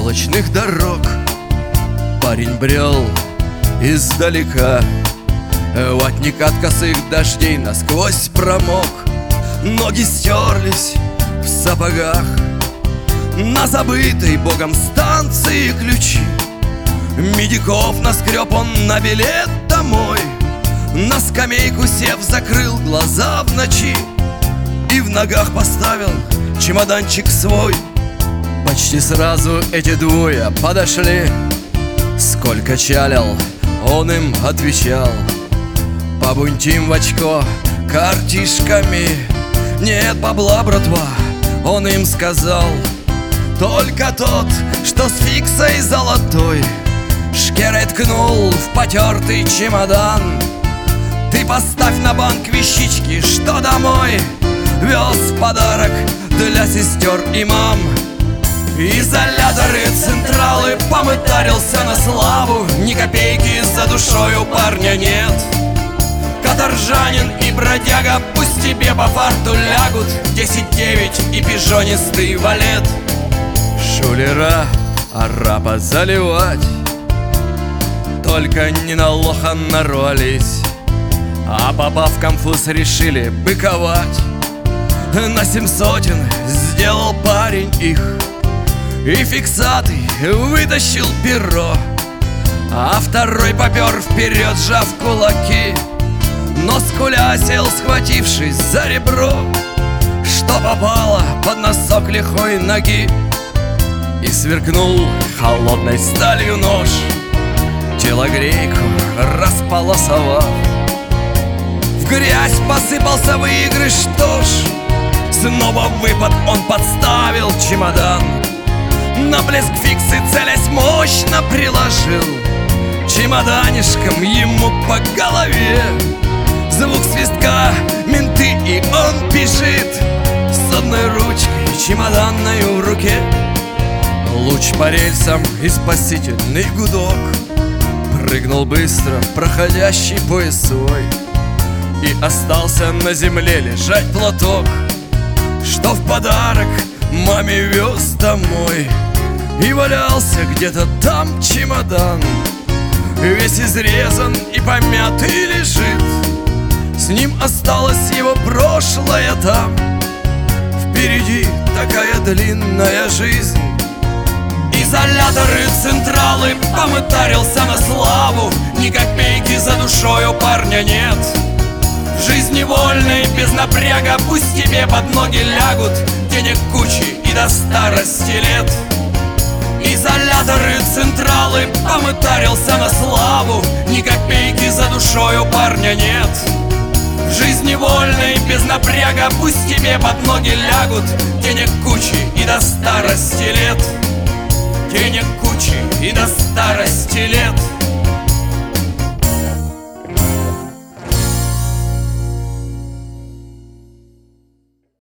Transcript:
проселочных дорог парень брел издалека. Ватник от косых дождей насквозь промок, ноги стерлись в сапогах. На забытой богом станции ключи медиков наскреб он на билет домой. На скамейку сев, закрыл глаза в ночи и в ногах поставил чемоданчик свой. Почти сразу эти двое подошли. Сколько чалил, он им отвечал: побунтим в очко картишками. Нет бабла, братва, он им сказал, только тот, что с фиксой золотой. Шкерой ткнул в потертый чемодан. Ты поставь на банк вещички, что домой вез в подарок для сестер и мам. Изоляторы, централы, помытарился на славу. Ни копейки за душой у парня нет. Каторжанин и бродяга пусть тебе по фарту лягут 10-9 и пижонистый валет. Шулера, арапа заливать, только не на лоха нарвались. А попав в конфуз, решили быковать. На 700 сделал парень их и фиксатый вытащил перо. А второй попер вперед, сжав кулаки, но скуля сел, схватившись за ребро, что попало под носок лихой ноги. И сверкнул холодной сталью нож, телогрейку располосовав. В грязь посыпался выигрыш, что ж, снова выпад, он подставил чемодан. На блеск фиксы целясь мощно приложил чемоданишком ему по голове. Звук свистка, менты, и он бежит с одной ручкой чемоданной в руке. Луч по рельсам и спасительный гудок прыгнул быстро проходящий поезд свой. И остался на земле лежать платок, что в подарок маме вез домой. И валялся где-то там чемодан, весь изрезан и помятый лежит. С ним осталось его прошлое там. Впереди такая длинная жизнь. Изоляторы, централы, помытарился на славу. Ни копейки за душой у парня нет. В жизни вольной, без напряга, пусть тебе под ноги лягут денег кучи и до старости лет. Изоляторы, централы, помытарился на славу. Ни копейки за душой у парня нет. В жизни вольной, без напряга, пусть тебе под ноги лягут денег кучи и до старости лет. Денег кучи и до старости лет.